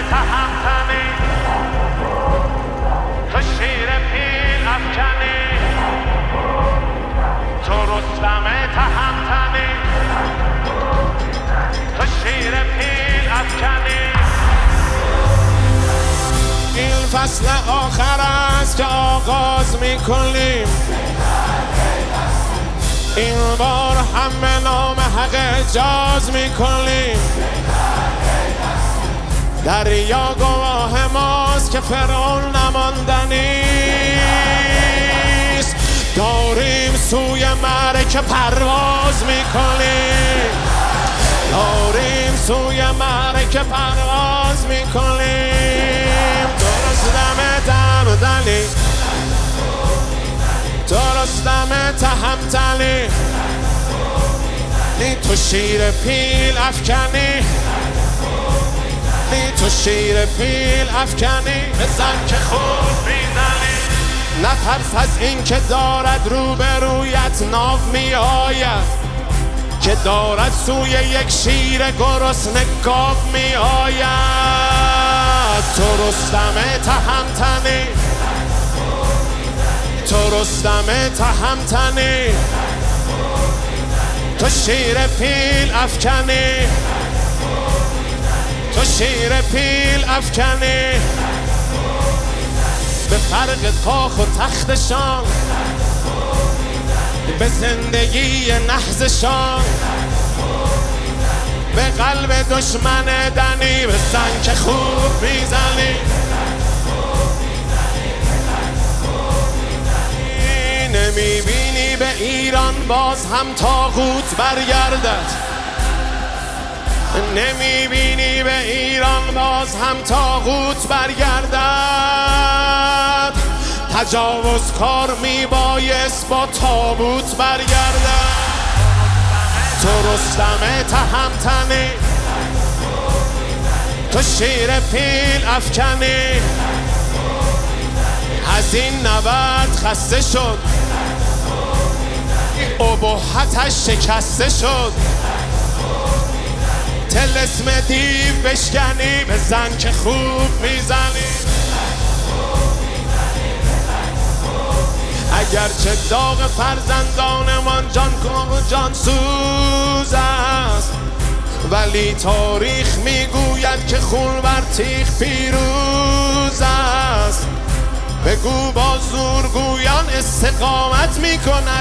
تهمتنی، تو شیر پیل افکنی، تو رستم تهمتنی، تو شیر پیل افکنی. این فصل آخر است که آغاز میکنیم، این بار هم به نام حق اجاز میکنیم. دریا گواه ماست که فرعون نماندنیست. داریم سوی معرکه پرواز میکنیم، داریم سوی معرکه پرواز میکنیم. درستم تهمتنی، درستم تهمتنی، تو شیر پیل افکنی، تو شیر پیل افکنی. بزن که خوب میزنی، نترس از این که دارد روبرویت ناو می آید، که دارد سوی یک شیر گرسنه گاو می آید. تو رستم تهمتنی، تو رستم تهمتنی، تو شیر پیل افکنی، تو شیر پیل افکنی. به فرق کاخ و تختشان، به زندگی نحزشان، به قلب دشمن دنی بزن که خوب میزنی. نمیبینی به ایران باز هم طاغوت برگردد، نمیبینی به ایران باز هم طاغوت برگردد. تجاوزکار میبایست با تابوت برگردد. تو رستم تهمتنی، تو شیر پیل افکنی. از این نبرد خسته شد، ابهتش شکسته شد. طلسم دیو بشکنی، بزن که خوب میزنی. اگرچه داغ فرزندانمان جان سوز است، ولی تاریخ میگوید که خون بر تیغ پیروز است. بگو با زورگویان استقامت میکند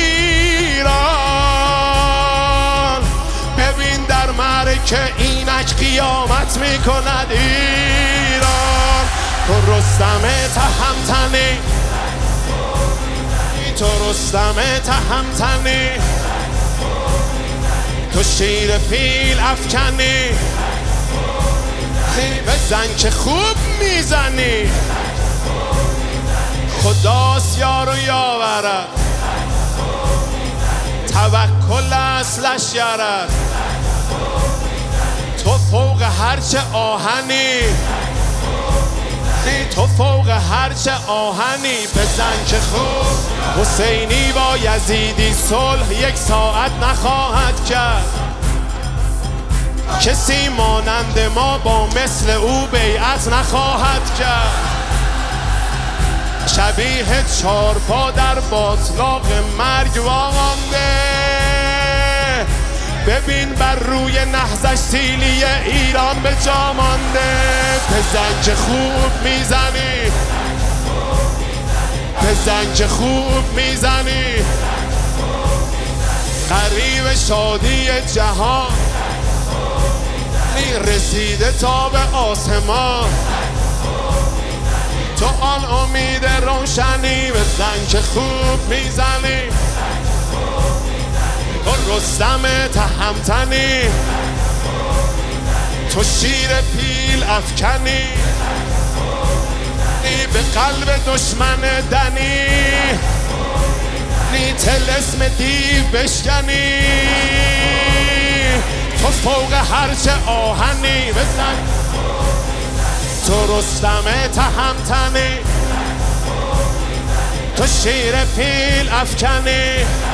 ایران، ببین در معرکه اینک قیامت میکند ایران. تو رستم تهمتنی، تو رستم تهمتنی، تو شیر پیل افکنی. بزن که خوب میزنی، خداست یار و یاورد، توکل اصلش یارد. تو فوق هرچه آهنی، تو فوق هرچه آهنی. بزن که خوب. حسینی با یزیدی صلح یک ساعت نخواهد کرد، کسی مانند ما با مثل او بیعت نخواهد کرد. شبیه چارپا در باطلاق مرگ وامانده، ببین بر روی نهضش سیلی ایران به جا مانده. بزن که خوب میزنی، بزن که خوب میزنی. قریب شادی جهان رسیده تا به آسمان، تو آن امید روشنی. بزن که خوب میزنی، تو رستم تهمتنی، تو شیر پیل افکنی. به قلب دشمن دنی، طلسم دیو بشکنی. تو فوق هرچه آهنی. بزن تو رستم تهمتنی، تو شیر پیل افکنی.